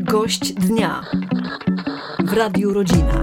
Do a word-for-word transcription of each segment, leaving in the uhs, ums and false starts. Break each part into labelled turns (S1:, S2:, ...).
S1: Gość dnia w Radiu Rodzina.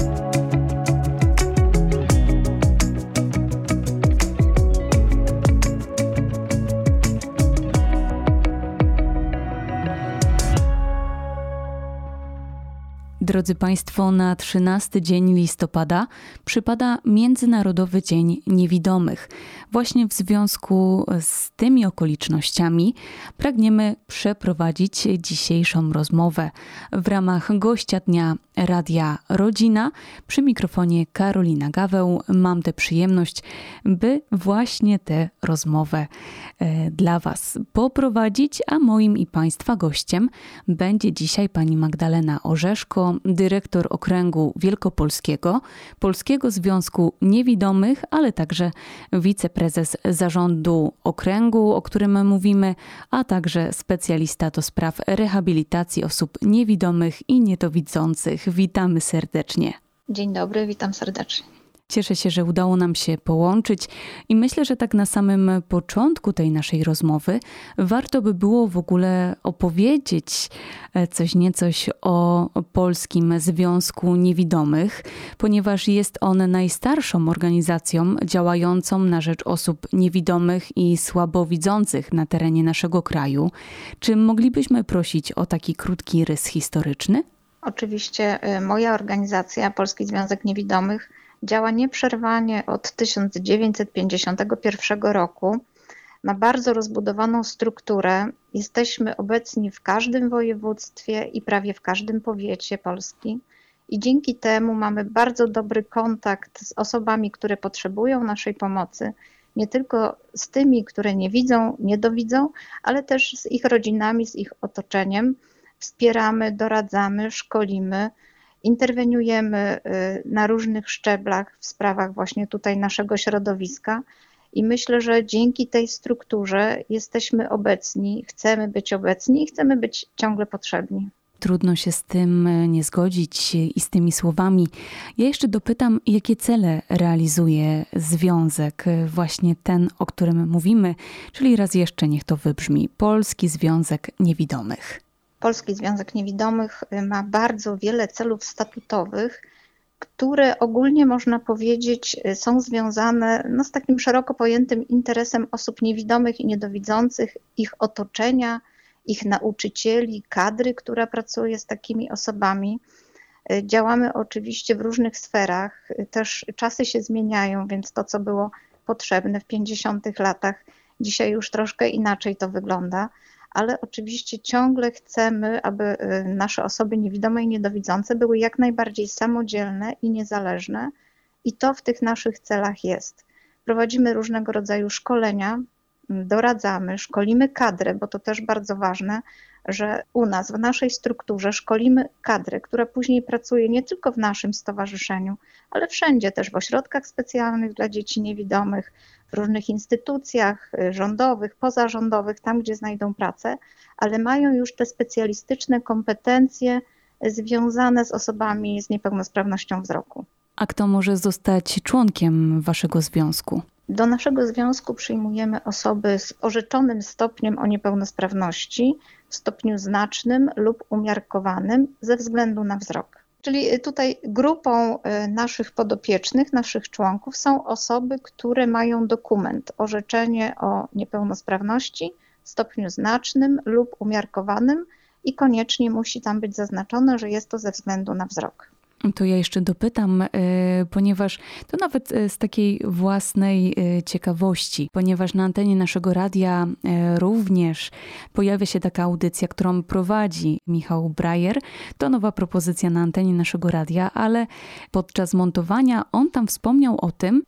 S2: Drodzy Państwo, na trzynasty dzień listopada przypada Międzynarodowy Dzień Niewidomych. Właśnie w związku z tymi okolicznościami pragniemy przeprowadzić dzisiejszą rozmowę. W ramach gościa dnia Radia Rodzina przy mikrofonie Karolina Gaweł mam tę przyjemność, by właśnie tę rozmowę e, dla Was poprowadzić, a moim i Państwa gościem będzie dzisiaj pani Magdalena Orzeszko, dyrektor Okręgu Wielkopolskiego, Polskiego Związku Niewidomych, ale także wiceprezes zarządu okręgu, o którym mówimy, a także specjalista do spraw rehabilitacji osób niewidomych i niedowidzących. Witamy serdecznie.
S3: Dzień dobry, witam serdecznie.
S2: Cieszę się, że udało nam się połączyć i myślę, że tak na samym początku tej naszej rozmowy warto by było w ogóle opowiedzieć coś niecoś o Polskim Związku Niewidomych, ponieważ jest on najstarszą organizacją działającą na rzecz osób niewidomych i słabowidzących na terenie naszego kraju. Czy moglibyśmy prosić o taki krótki rys historyczny?
S3: Oczywiście moja organizacja, Polski Związek Niewidomych, działa nieprzerwanie od tysiąc dziewięćset pięćdziesiątego pierwszego roku. Ma bardzo rozbudowaną strukturę. Jesteśmy obecni w każdym województwie i prawie w każdym powiecie Polski. I dzięki temu mamy bardzo dobry kontakt z osobami, które potrzebują naszej pomocy. Nie tylko z tymi, które nie widzą, niedowidzą, ale też z ich rodzinami, z ich otoczeniem. Wspieramy, doradzamy, szkolimy. Interweniujemy na różnych szczeblach w sprawach właśnie tutaj naszego środowiska i myślę, że dzięki tej strukturze jesteśmy obecni, chcemy być obecni i chcemy być ciągle potrzebni.
S2: Trudno się z tym nie zgodzić i z tymi słowami. Ja jeszcze dopytam, jakie cele realizuje związek, właśnie ten, o którym mówimy, czyli raz jeszcze niech to wybrzmi, Polski Związek Niewidomych.
S3: Polski Związek Niewidomych ma bardzo wiele celów statutowych, które ogólnie można powiedzieć są związane no, z takim szeroko pojętym interesem osób niewidomych i niedowidzących, ich otoczenia, ich nauczycieli, kadry, która pracuje z takimi osobami. Działamy oczywiście w różnych sferach, też czasy się zmieniają, więc to, co było potrzebne w pięćdziesiątych latach, dzisiaj już troszkę inaczej to wygląda. Ale oczywiście ciągle chcemy, aby nasze osoby niewidome i niedowidzące były jak najbardziej samodzielne i niezależne i to w tych naszych celach jest. Prowadzimy różnego rodzaju szkolenia, doradzamy, szkolimy kadrę, bo to też bardzo ważne, że u nas, w naszej strukturze szkolimy kadrę, która później pracuje nie tylko w naszym stowarzyszeniu, ale wszędzie też w ośrodkach specjalnych dla dzieci niewidomych, w różnych instytucjach rządowych, pozarządowych, tam gdzie znajdą pracę, ale mają już te specjalistyczne kompetencje związane z osobami z niepełnosprawnością wzroku.
S2: A kto może zostać członkiem waszego związku?
S3: Do naszego związku przyjmujemy osoby z orzeczonym stopniem o niepełnosprawności, w stopniu znacznym lub umiarkowanym ze względu na wzrok. Czyli tutaj grupą naszych podopiecznych, naszych członków są osoby, które mają dokument, orzeczenie o niepełnosprawności w stopniu znacznym lub umiarkowanym i koniecznie musi tam być zaznaczone, że jest to ze względu na wzrok.
S2: To ja jeszcze dopytam, ponieważ to nawet z takiej własnej ciekawości, ponieważ na antenie naszego radia również pojawia się taka audycja, którą prowadzi Michał Brajer. To nowa propozycja na antenie naszego radia, ale podczas montowania on tam wspomniał o tym,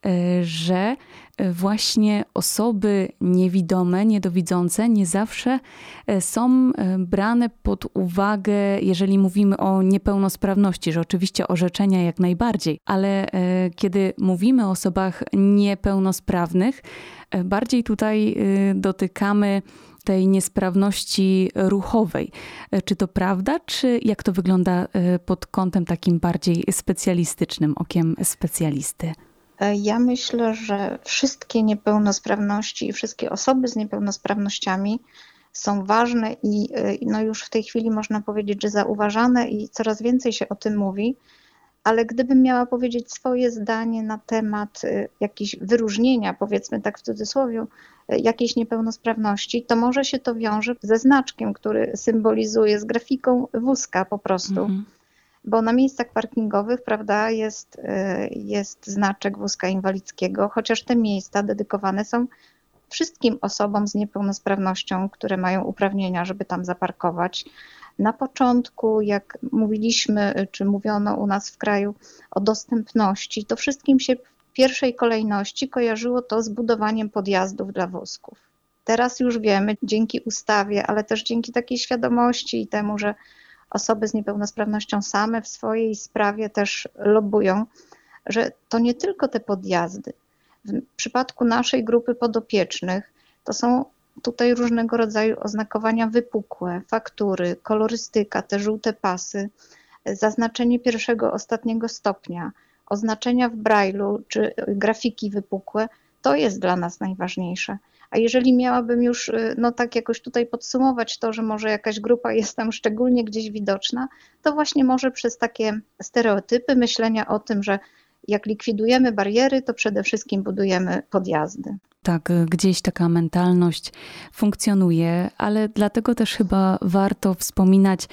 S2: że właśnie osoby niewidome, niedowidzące nie zawsze są brane pod uwagę, jeżeli mówimy o niepełnosprawności, że oczywiście orzeczenia jak najbardziej, ale kiedy mówimy o osobach niepełnosprawnych, bardziej tutaj dotykamy tej niesprawności ruchowej. Czy to prawda, czy jak to wygląda pod kątem takim bardziej specjalistycznym, okiem specjalisty?
S3: Ja myślę, że wszystkie niepełnosprawności i wszystkie osoby z niepełnosprawnościami są ważne i no już w tej chwili można powiedzieć, że zauważane i coraz więcej się o tym mówi. Ale gdybym miała powiedzieć swoje zdanie na temat jakiejś wyróżnienia, powiedzmy tak w cudzysłowie, jakiejś niepełnosprawności, to może się to wiąże ze znaczkiem, który symbolizuje, z grafiką wózka po prostu. Mhm. Bo na miejscach parkingowych, prawda, jest, jest znaczek wózka inwalidzkiego, chociaż te miejsca dedykowane są wszystkim osobom z niepełnosprawnością, które mają uprawnienia, żeby tam zaparkować. Na początku, jak mówiliśmy, czy mówiono u nas w kraju o dostępności, to wszystkim się w pierwszej kolejności kojarzyło to z budowaniem podjazdów dla wózków. Teraz już wiemy, dzięki ustawie, ale też dzięki takiej świadomości i temu, że osoby z niepełnosprawnością same w swojej sprawie też lobbują, że to nie tylko te podjazdy. W przypadku naszej grupy podopiecznych to są tutaj różnego rodzaju oznakowania wypukłe, faktury, kolorystyka, te żółte pasy, zaznaczenie pierwszego, ostatniego stopnia, oznaczenia w brajlu czy grafiki wypukłe, to jest dla nas najważniejsze. A jeżeli miałabym już no tak jakoś tutaj podsumować to, że może jakaś grupa jest tam szczególnie gdzieś widoczna, to właśnie może przez takie stereotypy myślenia o tym, że jak likwidujemy bariery, to przede wszystkim budujemy podjazdy.
S2: Tak, gdzieś taka mentalność funkcjonuje, ale dlatego też chyba warto wspominać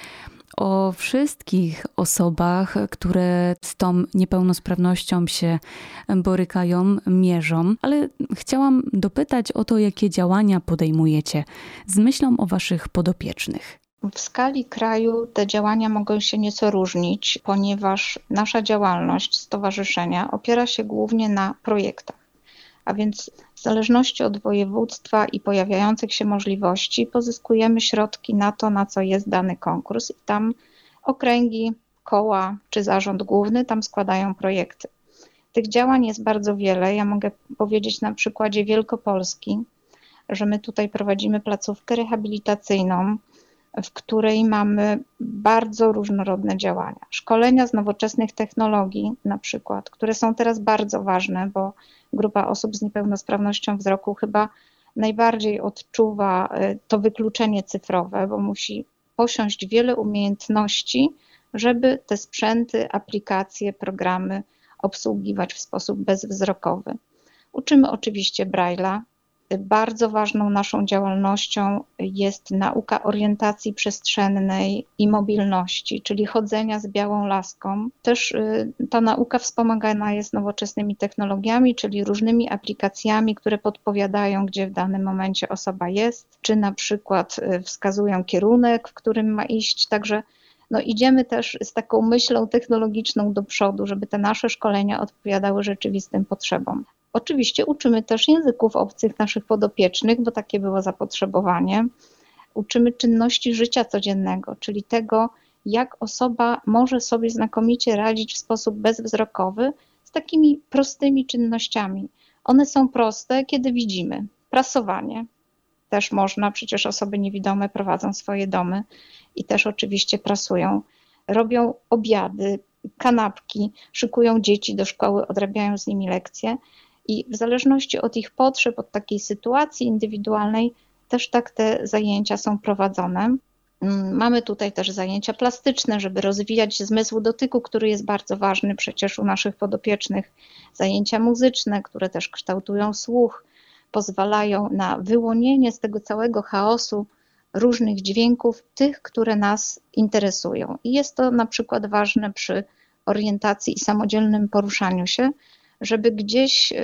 S2: o wszystkich osobach, które z tą niepełnosprawnością się borykają, mierzą. Ale chciałam dopytać o to, jakie działania podejmujecie z myślą o waszych podopiecznych.
S3: W skali kraju te działania mogą się nieco różnić, ponieważ nasza działalność stowarzyszenia opiera się głównie na projektach. A więc w zależności od województwa i pojawiających się możliwości pozyskujemy środki na to, na co jest dany konkurs i tam okręgi, koła czy zarząd główny tam składają projekty. Tych działań jest bardzo wiele. Ja mogę powiedzieć na przykładzie Wielkopolski, że my tutaj prowadzimy placówkę rehabilitacyjną, w której mamy bardzo różnorodne działania. Szkolenia z nowoczesnych technologii na przykład, które są teraz bardzo ważne, bo grupa osób z niepełnosprawnością wzroku chyba najbardziej odczuwa to wykluczenie cyfrowe, bo musi posiąść wiele umiejętności, żeby te sprzęty, aplikacje, programy obsługiwać w sposób bezwzrokowy. Uczymy oczywiście Braille'a. Bardzo ważną naszą działalnością jest nauka orientacji przestrzennej i mobilności, czyli chodzenia z białą laską. Też ta nauka wspomagana jest nowoczesnymi technologiami, czyli różnymi aplikacjami, które podpowiadają, gdzie w danym momencie osoba jest, czy na przykład wskazują kierunek, w którym ma iść. Także no, idziemy też z taką myślą technologiczną do przodu, żeby te nasze szkolenia odpowiadały rzeczywistym potrzebom. Oczywiście uczymy też języków obcych naszych podopiecznych, bo takie było zapotrzebowanie. Uczymy czynności życia codziennego, czyli tego, jak osoba może sobie znakomicie radzić w sposób bezwzrokowy z takimi prostymi czynnościami. One są proste, kiedy widzimy. Prasowanie też można, przecież osoby niewidome prowadzą swoje domy i też oczywiście prasują. Robią obiady, kanapki, szykują dzieci do szkoły, odrabiają z nimi lekcje. I w zależności od ich potrzeb, od takiej sytuacji indywidualnej, też tak te zajęcia są prowadzone. Mamy tutaj też zajęcia plastyczne, żeby rozwijać zmysł dotyku, który jest bardzo ważny przecież u naszych podopiecznych. Zajęcia muzyczne, które też kształtują słuch, pozwalają na wyłonienie z tego całego chaosu różnych dźwięków, tych, które nas interesują. I jest to na przykład ważne przy orientacji i samodzielnym poruszaniu się, żeby gdzieś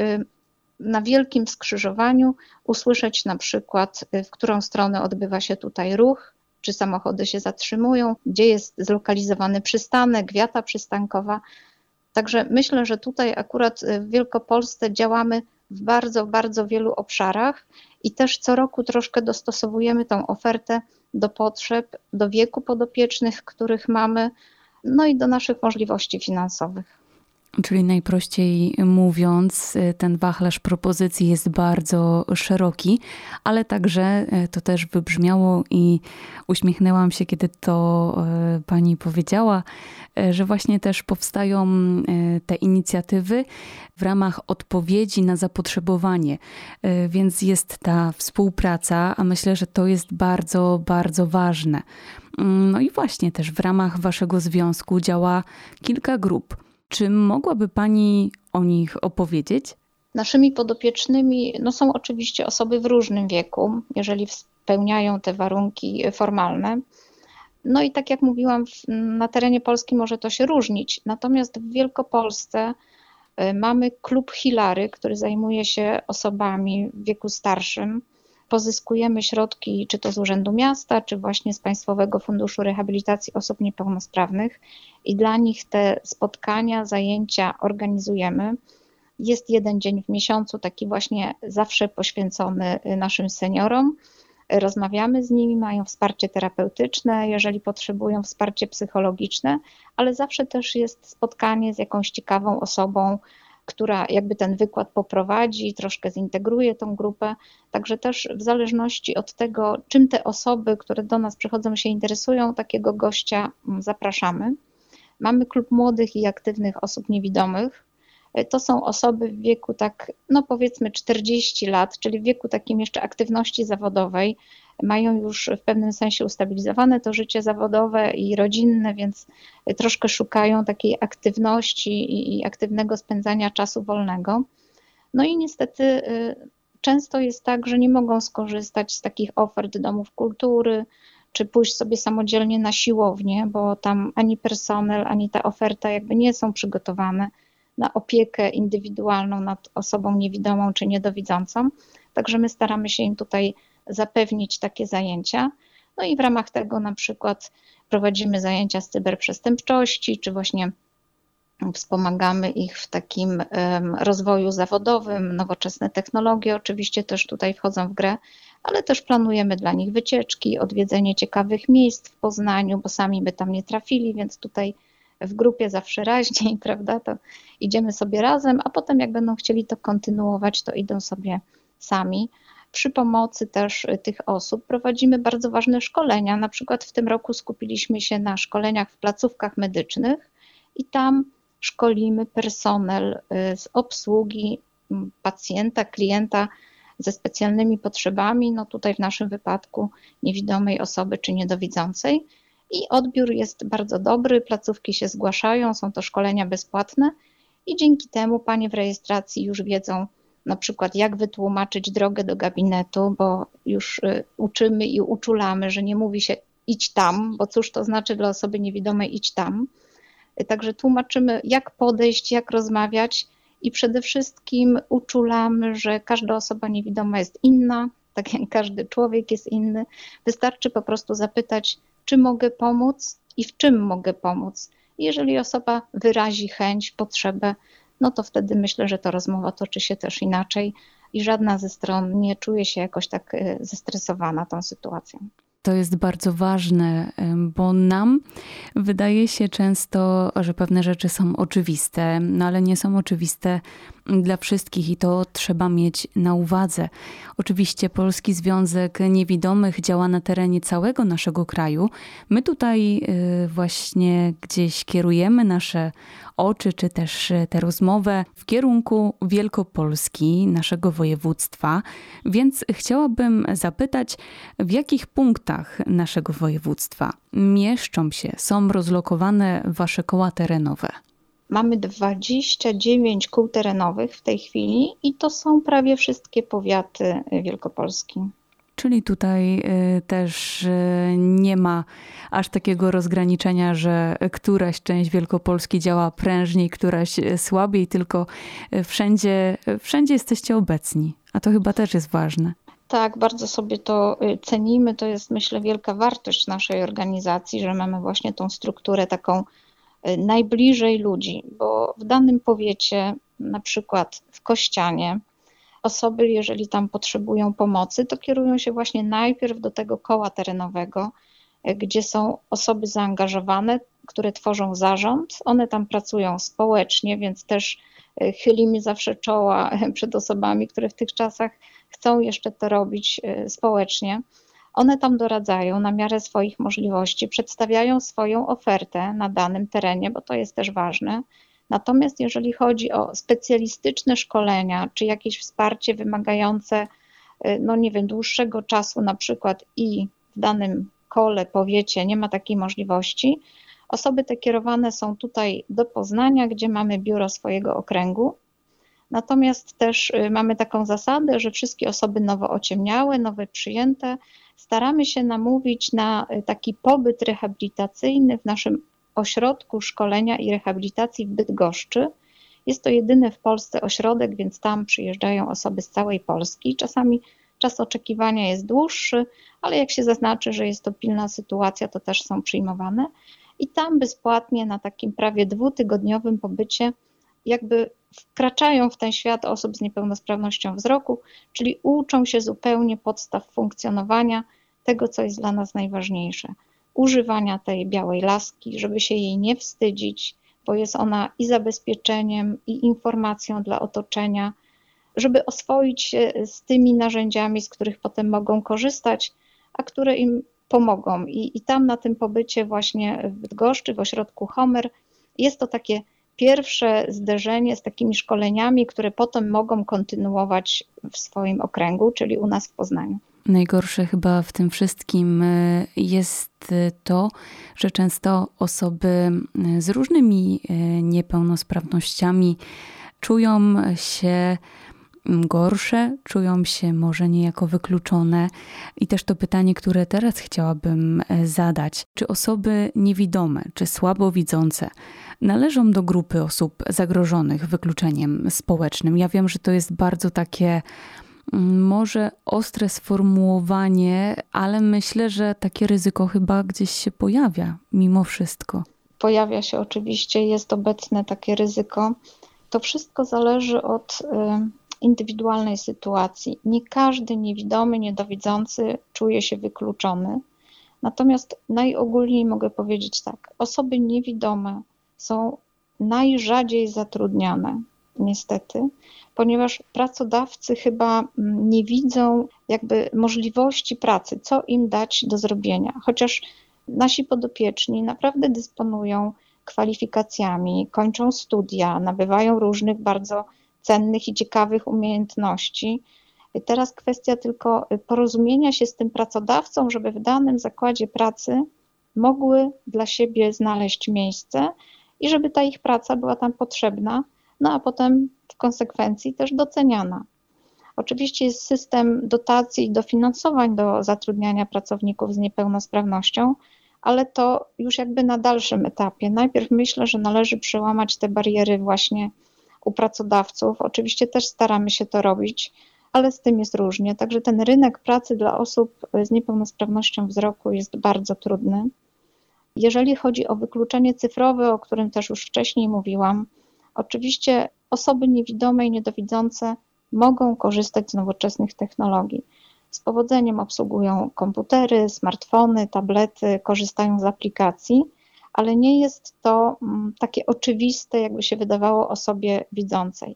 S3: na wielkim skrzyżowaniu usłyszeć na przykład, w którą stronę odbywa się tutaj ruch, czy samochody się zatrzymują, gdzie jest zlokalizowany przystanek, wiata przystankowa. Także myślę, że tutaj akurat w Wielkopolsce działamy w bardzo, bardzo wielu obszarach i też co roku troszkę dostosowujemy tą ofertę do potrzeb, do wieku podopiecznych, których mamy, no i do naszych możliwości finansowych.
S2: Czyli najprościej mówiąc, ten wachlarz propozycji jest bardzo szeroki, ale także to też wybrzmiało i uśmiechnęłam się, kiedy to pani powiedziała, że właśnie też powstają te inicjatywy w ramach odpowiedzi na zapotrzebowanie. Więc jest ta współpraca, a myślę, że to jest bardzo, bardzo ważne. No i właśnie też w ramach waszego związku działa kilka grup. Czy mogłaby pani o nich opowiedzieć?
S3: Naszymi podopiecznymi no są oczywiście osoby w różnym wieku, jeżeli spełniają te warunki formalne. No i tak jak mówiłam, na terenie Polski może to się różnić. Natomiast w Wielkopolsce mamy klub Hilary, który zajmuje się osobami w wieku starszym. Pozyskujemy środki czy to z Urzędu Miasta, czy właśnie z Państwowego Funduszu Rehabilitacji Osób Niepełnosprawnych i dla nich te spotkania, zajęcia organizujemy. Jest jeden dzień w miesiącu, taki właśnie zawsze poświęcony naszym seniorom. Rozmawiamy z nimi, mają wsparcie terapeutyczne, jeżeli potrzebują wsparcie psychologiczne, ale zawsze też jest spotkanie z jakąś ciekawą osobą, która jakby ten wykład poprowadzi, troszkę zintegruje tą grupę. Także też w zależności od tego, czym te osoby, które do nas przychodzą, się interesują, takiego gościa zapraszamy. Mamy klub młodych i aktywnych osób niewidomych. To są osoby w wieku tak, no powiedzmy czterdzieści lat, czyli w wieku takim jeszcze aktywności zawodowej. Mają już w pewnym sensie ustabilizowane to życie zawodowe i rodzinne, więc troszkę szukają takiej aktywności i aktywnego spędzania czasu wolnego. No i niestety często jest tak, że nie mogą skorzystać z takich ofert domów kultury, czy pójść sobie samodzielnie na siłownię, bo tam ani personel, ani ta oferta jakby nie są przygotowane na opiekę indywidualną nad osobą niewidomą czy niedowidzącą. Także my staramy się im tutaj zapewnić takie zajęcia. No i w ramach tego na przykład prowadzimy zajęcia z cyberprzestępczości, czy właśnie wspomagamy ich w takim rozwoju zawodowym. Nowoczesne technologie oczywiście też tutaj wchodzą w grę, ale też planujemy dla nich wycieczki, odwiedzenie ciekawych miejsc w Poznaniu, bo sami by tam nie trafili, więc tutaj w grupie zawsze raźniej, prawda, to idziemy sobie razem, a potem jak będą chcieli to kontynuować, to idą sobie sami. Przy pomocy też tych osób prowadzimy bardzo ważne szkolenia. Na przykład w tym roku skupiliśmy się na szkoleniach w placówkach medycznych i tam szkolimy personel z obsługi pacjenta, klienta ze specjalnymi potrzebami, no tutaj w naszym wypadku niewidomej osoby czy niedowidzącej. I odbiór jest bardzo dobry, placówki się zgłaszają, są to szkolenia bezpłatne i dzięki temu panie w rejestracji już wiedzą na przykład jak wytłumaczyć drogę do gabinetu, bo już uczymy i uczulamy, że nie mówi się idź tam, bo cóż to znaczy dla osoby niewidomej idź tam. Także tłumaczymy jak podejść, jak rozmawiać i przede wszystkim uczulamy, że każda osoba niewidoma jest inna, tak jak każdy człowiek jest inny. Wystarczy po prostu zapytać, czy mogę pomóc i w czym mogę pomóc. Jeżeli osoba wyrazi chęć, potrzebę, no to wtedy myślę, że ta rozmowa toczy się też inaczej i żadna ze stron nie czuje się jakoś tak zestresowana tą sytuacją.
S2: To jest bardzo ważne, bo nam wydaje się często, że pewne rzeczy są oczywiste, no ale nie są oczywiste dla wszystkich i to trzeba mieć na uwadze. Oczywiście Polski Związek Niewidomych działa na terenie całego naszego kraju. My tutaj właśnie gdzieś kierujemy nasze oczy, czy też tę rozmowę w kierunku Wielkopolski, naszego województwa, więc chciałabym zapytać, w jakich punktach naszego województwa mieszczą się, są rozlokowane wasze koła terenowe?
S3: Mamy dwadzieścia dziewięć kół terenowych w tej chwili i to są prawie wszystkie powiaty Wielkopolski.
S2: Czyli tutaj też nie ma aż takiego rozgraniczenia, że któraś część Wielkopolski działa prężniej, któraś słabiej, tylko wszędzie, wszędzie jesteście obecni, a to chyba też jest ważne.
S3: Tak, bardzo sobie to cenimy. To jest, myślę, wielka wartość naszej organizacji, że mamy właśnie tą strukturę taką najbliżej ludzi, bo w danym powiecie, na przykład w Kościanie, osoby, jeżeli tam potrzebują pomocy, to kierują się właśnie najpierw do tego koła terenowego, gdzie są osoby zaangażowane. które tworzą zarząd. One tam pracują społecznie, więc też chyli mi zawsze czoła przed osobami, które w tych czasach chcą jeszcze to robić społecznie. One tam doradzają na miarę swoich możliwości, przedstawiają swoją ofertę na danym terenie, bo to jest też ważne. Natomiast jeżeli chodzi o specjalistyczne szkolenia, czy jakieś wsparcie wymagające, no nie wiem, dłuższego czasu na przykład i w danym kole, powiecie nie ma takiej możliwości, osoby te kierowane są tutaj do Poznania, gdzie mamy biuro swojego okręgu. Natomiast też mamy taką zasadę, że wszystkie osoby nowo ociemniałe, nowe przyjęte, staramy się namówić na taki pobyt rehabilitacyjny w naszym ośrodku szkolenia i rehabilitacji w Bydgoszczy. Jest to jedyny w Polsce ośrodek, więc tam przyjeżdżają osoby z całej Polski. Czasami czas oczekiwania jest dłuższy, ale jak się zaznaczy, że jest to pilna sytuacja, to też są przyjmowane. I tam bezpłatnie na takim prawie dwutygodniowym pobycie jakby wkraczają w ten świat osób z niepełnosprawnością wzroku, czyli uczą się zupełnie podstaw funkcjonowania tego, co jest dla nas najważniejsze. Używania tej białej laski, żeby się jej nie wstydzić, bo jest ona i zabezpieczeniem, i informacją dla otoczenia, żeby oswoić się z tymi narzędziami, z których potem mogą korzystać, a które im pomogą. I, i tam na tym pobycie właśnie w Bydgoszczy, w ośrodku Homer, jest to takie pierwsze zderzenie z takimi szkoleniami, które potem mogą kontynuować w swoim okręgu, czyli u nas w Poznaniu.
S2: Najgorsze chyba w tym wszystkim jest to, że często osoby z różnymi niepełnosprawnościami czują się gorsze, czują się może niejako wykluczone. I też to pytanie, które teraz chciałabym zadać. Czy osoby niewidome, czy słabowidzące należą do grupy osób zagrożonych wykluczeniem społecznym? Ja wiem, że to jest bardzo takie może ostre sformułowanie, ale myślę, że takie ryzyko chyba gdzieś się pojawia mimo wszystko.
S3: Pojawia się oczywiście, jest obecne takie ryzyko. To wszystko zależy od indywidualnej sytuacji. Nie każdy niewidomy, niedowidzący czuje się wykluczony. Natomiast najogólniej mogę powiedzieć tak, osoby niewidome są najrzadziej zatrudniane, niestety, ponieważ pracodawcy chyba nie widzą jakby możliwości pracy, co im dać do zrobienia. Chociaż nasi podopieczni naprawdę dysponują kwalifikacjami, kończą studia, nabywają różnych bardzo cennych i ciekawych umiejętności. Teraz kwestia tylko porozumienia się z tym pracodawcą, żeby w danym zakładzie pracy mogły dla siebie znaleźć miejsce i żeby ta ich praca była tam potrzebna, no a potem w konsekwencji też doceniana. Oczywiście jest system dotacji i dofinansowań do zatrudniania pracowników z niepełnosprawnością, ale to już jakby na dalszym etapie. Najpierw myślę, że należy przełamać te bariery właśnie u pracodawców. Oczywiście też staramy się to robić, ale z tym jest różnie. Także ten rynek pracy dla osób z niepełnosprawnością wzroku jest bardzo trudny. Jeżeli chodzi o wykluczenie cyfrowe, o którym też już wcześniej mówiłam, oczywiście osoby niewidome i niedowidzące mogą korzystać z nowoczesnych technologii. Z powodzeniem obsługują komputery, smartfony, tablety, korzystają z aplikacji, ale nie jest to takie oczywiste, jakby się wydawało osobie widzącej.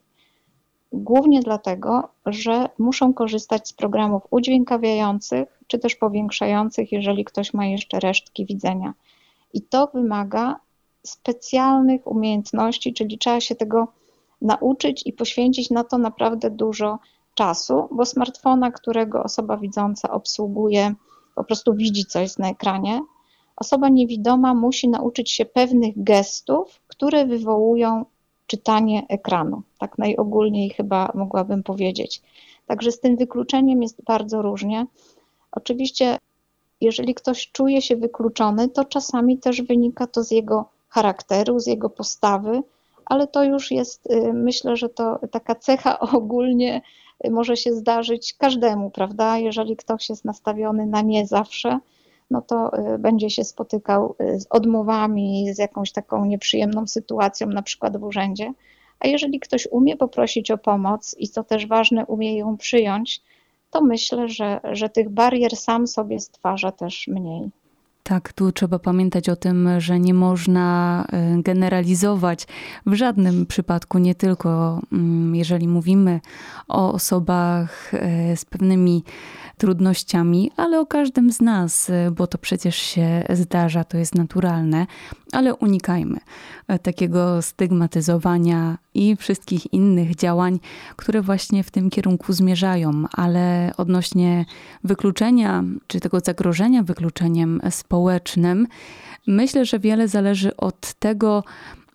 S3: Głównie dlatego, że muszą korzystać z programów udźwiękawiających, czy też powiększających, jeżeli ktoś ma jeszcze resztki widzenia. I to wymaga specjalnych umiejętności, czyli trzeba się tego nauczyć i poświęcić na to naprawdę dużo czasu, bo smartfona, którego osoba widząca obsługuje, po prostu widzi, co jest na ekranie. Osoba niewidoma musi nauczyć się pewnych gestów, które wywołują czytanie ekranu. Tak najogólniej chyba mogłabym powiedzieć. Także z tym wykluczeniem jest bardzo różnie. Oczywiście, jeżeli ktoś czuje się wykluczony, to czasami też wynika to z jego charakteru, z jego postawy, ale to już jest, myślę, że to taka cecha ogólnie może się zdarzyć każdemu, prawda? Jeżeli ktoś jest nastawiony na nie zawsze, no to będzie się spotykał z odmowami, z jakąś taką nieprzyjemną sytuacją, na przykład w urzędzie. A jeżeli ktoś umie poprosić o pomoc i co też ważne, umie ją przyjąć, to myślę, że, że tych barier sam sobie stwarza też mniej.
S2: Tak, tu trzeba pamiętać o tym, że nie można generalizować w żadnym przypadku, nie tylko jeżeli mówimy o osobach z pewnymi trudnościami, ale o każdym z nas, bo to przecież się zdarza, to jest naturalne, ale unikajmy takiego stygmatyzowania i wszystkich innych działań, które właśnie w tym kierunku zmierzają, ale odnośnie wykluczenia, czy tego zagrożenia wykluczeniem społecznym, myślę, że wiele zależy od tego,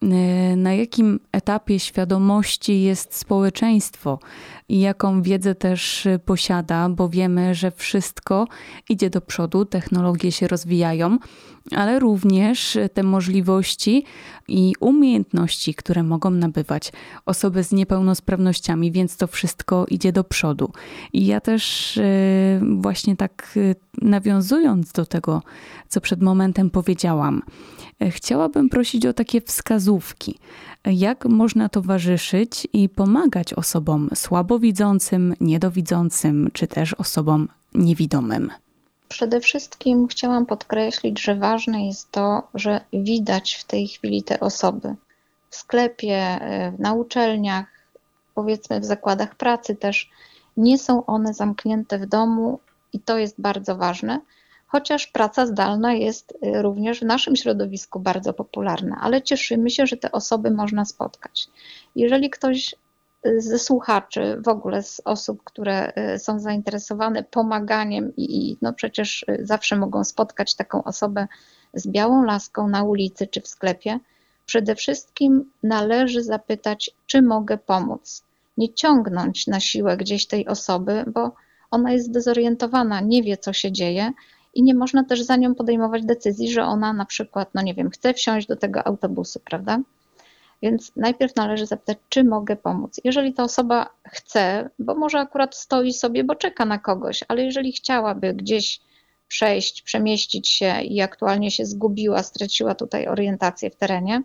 S2: na jakim etapie świadomości jest społeczeństwo i jaką wiedzę też posiada, bo wiemy, że wszystko idzie do przodu, technologie się rozwijają, ale również te możliwości i umiejętności, które mogą nabywać osoby z niepełnosprawnościami, więc to wszystko idzie do przodu. I ja też właśnie tak nawiązując do tego, co przed momentem powiedziałam, chciałabym prosić o takie wskazówki, jak można towarzyszyć i pomagać osobom słabowidzącym, niedowidzącym, czy też osobom niewidomym.
S3: Przede wszystkim chciałam podkreślić, że ważne jest to, że widać w tej chwili te osoby w sklepie, na uczelniach, powiedzmy w zakładach pracy też. Nie są one zamknięte w domu i to jest bardzo ważne. Chociaż praca zdalna jest również w naszym środowisku bardzo popularna, ale cieszymy się, że te osoby można spotkać. Jeżeli ktoś ze słuchaczy, w ogóle z osób, które są zainteresowane pomaganiem i no przecież zawsze mogą spotkać taką osobę z białą laską na ulicy czy w sklepie, przede wszystkim należy zapytać, czy mogę pomóc. Nie ciągnąć na siłę gdzieś tej osoby, bo ona jest zdezorientowana, nie wie, co się dzieje, i nie można też za nią podejmować decyzji, że ona na przykład, no nie wiem, chce wsiąść do tego autobusu, prawda? Więc najpierw należy zapytać, czy mogę pomóc. Jeżeli ta osoba chce, bo może akurat stoi sobie, bo czeka na kogoś, ale jeżeli chciałaby gdzieś przejść, przemieścić się i aktualnie się zgubiła, straciła tutaj orientację w terenie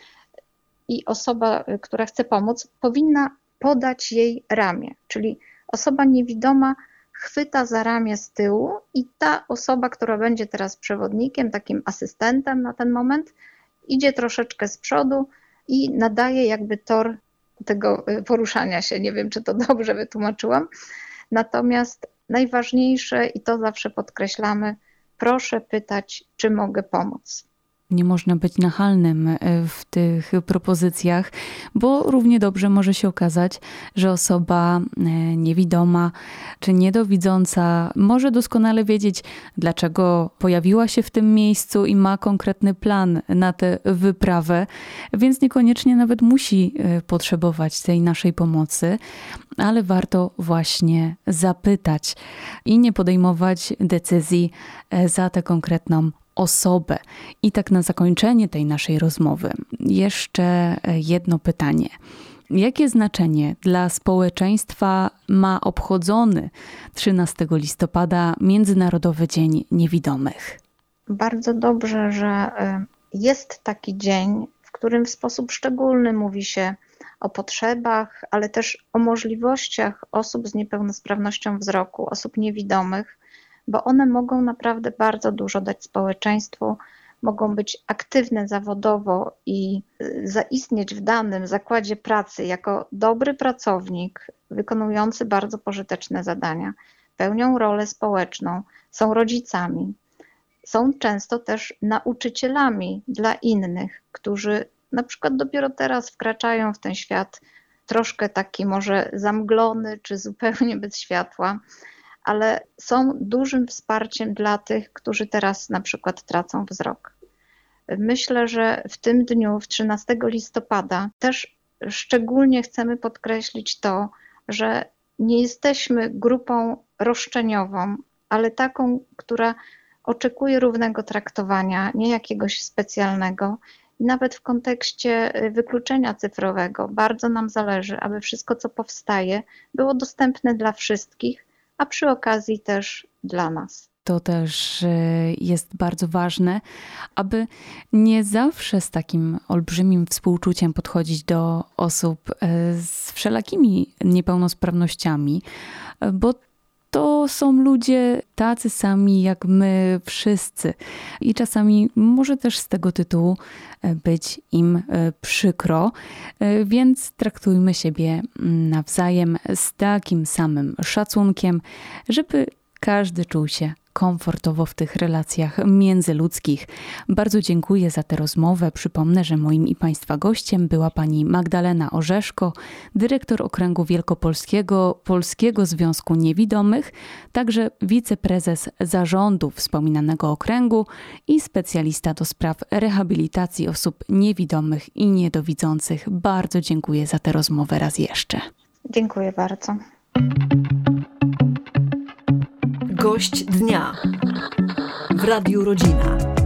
S3: i osoba, która chce pomóc, powinna podać jej ramię, czyli osoba niewidoma chwyta za ramię z tyłu i ta osoba, która będzie teraz przewodnikiem, takim asystentem na ten moment, idzie troszeczkę z przodu i nadaje jakby tor tego poruszania się. Nie wiem, czy to dobrze wytłumaczyłam. Natomiast najważniejsze, i to zawsze podkreślamy, proszę pytać, czy mogę pomóc.
S2: Nie można być nachalnym w tych propozycjach, bo równie dobrze może się okazać, że osoba niewidoma czy niedowidząca może doskonale wiedzieć, dlaczego pojawiła się w tym miejscu i ma konkretny plan na tę wyprawę, więc niekoniecznie nawet musi potrzebować tej naszej pomocy, ale warto właśnie zapytać i nie podejmować decyzji za tę konkretną osobę. I tak na zakończenie tej naszej rozmowy jeszcze jedno pytanie. Jakie znaczenie dla społeczeństwa ma obchodzony trzynastego listopada Międzynarodowy Dzień Niewidomych?
S3: Bardzo dobrze, że jest taki dzień, w którym w sposób szczególny mówi się o potrzebach, ale też o możliwościach osób z niepełnosprawnością wzroku, osób niewidomych, bo one mogą naprawdę bardzo dużo dać społeczeństwu, mogą być aktywne zawodowo i zaistnieć w danym zakładzie pracy jako dobry pracownik wykonujący bardzo pożyteczne zadania. Pełnią rolę społeczną, są rodzicami, są często też nauczycielami dla innych, którzy na przykład dopiero teraz wkraczają w ten świat troszkę taki może zamglony czy zupełnie bez światła, ale są dużym wsparciem dla tych, którzy teraz na przykład tracą wzrok. Myślę, że w tym dniu, w trzynastego listopada, też szczególnie chcemy podkreślić to, że nie jesteśmy grupą roszczeniową, ale taką, która oczekuje równego traktowania, nie jakiegoś specjalnego. I nawet w kontekście wykluczenia cyfrowego bardzo nam zależy, aby wszystko, co powstaje, było dostępne dla wszystkich, a przy okazji też dla nas.
S2: To też jest bardzo ważne, aby nie zawsze z takim olbrzymim współczuciem podchodzić do osób z wszelakimi niepełnosprawnościami, bo to są ludzie tacy sami jak my wszyscy. I czasami może też z tego tytułu być im przykro, więc traktujmy siebie nawzajem z takim samym szacunkiem, żeby każdy czuł się komfortowo w tych relacjach międzyludzkich. Bardzo dziękuję za tę rozmowę. Przypomnę, że moim i Państwa gościem była pani Magdalena Orzeszko, dyrektor Okręgu Wielkopolskiego Polskiego Związku Niewidomych, także wiceprezes zarządu wspominanego okręgu i specjalista do spraw rehabilitacji osób niewidomych i niedowidzących. Bardzo dziękuję za tę rozmowę raz jeszcze.
S3: Dziękuję bardzo.
S1: Gość dnia w Radiu Rodzina.